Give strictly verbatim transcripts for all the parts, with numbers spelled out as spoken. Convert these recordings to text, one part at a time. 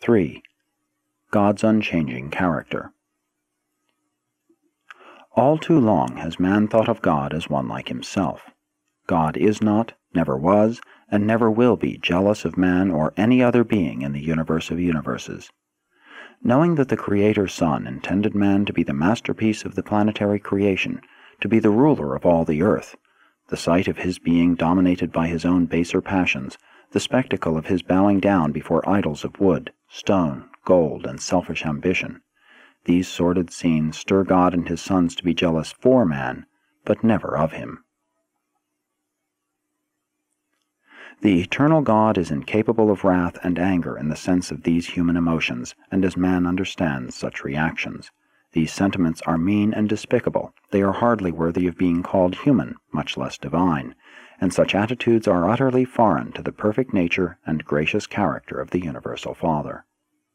three. God's unchanging character. All too long has man thought of God as one like himself. God is not, never was, and never will be jealous of man or any other being in the universe of universes. Knowing that the Creator Son intended man to be the masterpiece of the planetary creation, to be the ruler of all the earth, the sight of his being dominated by his own baser passions, the spectacle of his bowing down before idols of wood, stone, gold, and selfish ambition, these sordid scenes stir God and his sons to be jealous for man, but never of him. The eternal God is incapable of wrath and anger in the sense of these human emotions, and as man understands such reactions. These sentiments are mean and despicable. They are hardly worthy of being called human, much less divine, and such attitudes are utterly foreign to the perfect nature and gracious character of the Universal Father.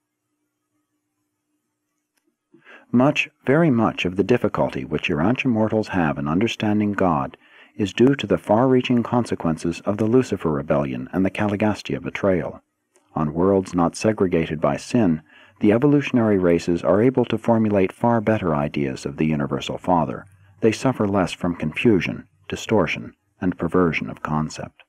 Much, very much of the difficulty which Urantia mortals have in understanding God is due to the far-reaching consequences of the Lucifer rebellion and the Caligastia betrayal. On worlds not segregated by sin, the evolutionary races are able to formulate far better ideas of the Universal Father. They suffer less from confusion, distortion, and perversion of concept.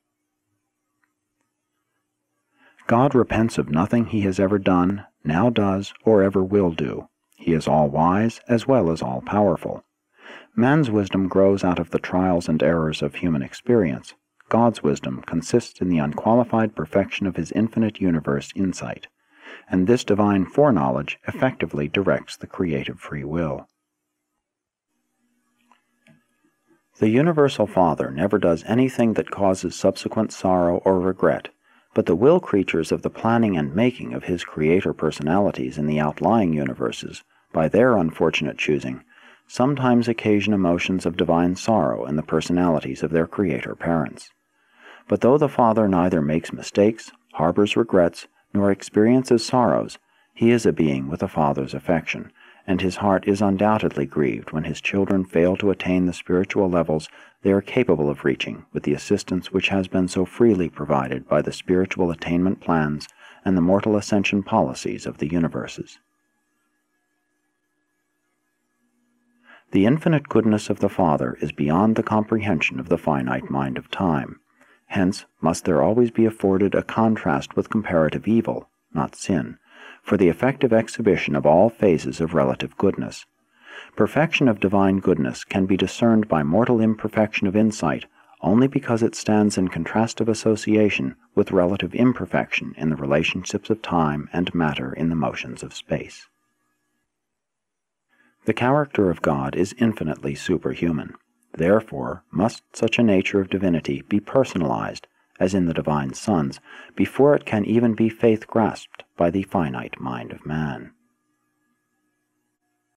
God repents of nothing he has ever done, now does, or ever will do. He is all-wise as well as all-powerful. Man's wisdom grows out of the trials and errors of human experience. God's wisdom consists in the unqualified perfection of his infinite universe insight, and this divine foreknowledge effectively directs the creative free will. The Universal Father never does anything that causes subsequent sorrow or regret, but the will creatures of the planning and making of his creator personalities in the outlying universes, by their unfortunate choosing, sometimes occasion emotions of divine sorrow in the personalities of their creator parents. But though the Father neither makes mistakes, harbors regrets, nor experiences sorrows, he is a being with a Father's affection, and his heart is undoubtedly grieved when his children fail to attain the spiritual levels they are capable of reaching with the assistance which has been so freely provided by the spiritual attainment plans and the mortal ascension policies of the universes. The infinite goodness of the Father is beyond the comprehension of the finite mind of time. Hence must there always be afforded a contrast with comparative evil, not sin, for the effective exhibition of all phases of relative goodness. Perfection of divine goodness can be discerned by mortal imperfection of insight only because it stands in contrastive association with relative imperfection in the relationships of time and matter in the motions of space. The character of God is infinitely superhuman. Therefore must such a nature of divinity be personalized, as in the divine sons, before it can even be faith-grasped by the finite mind of man.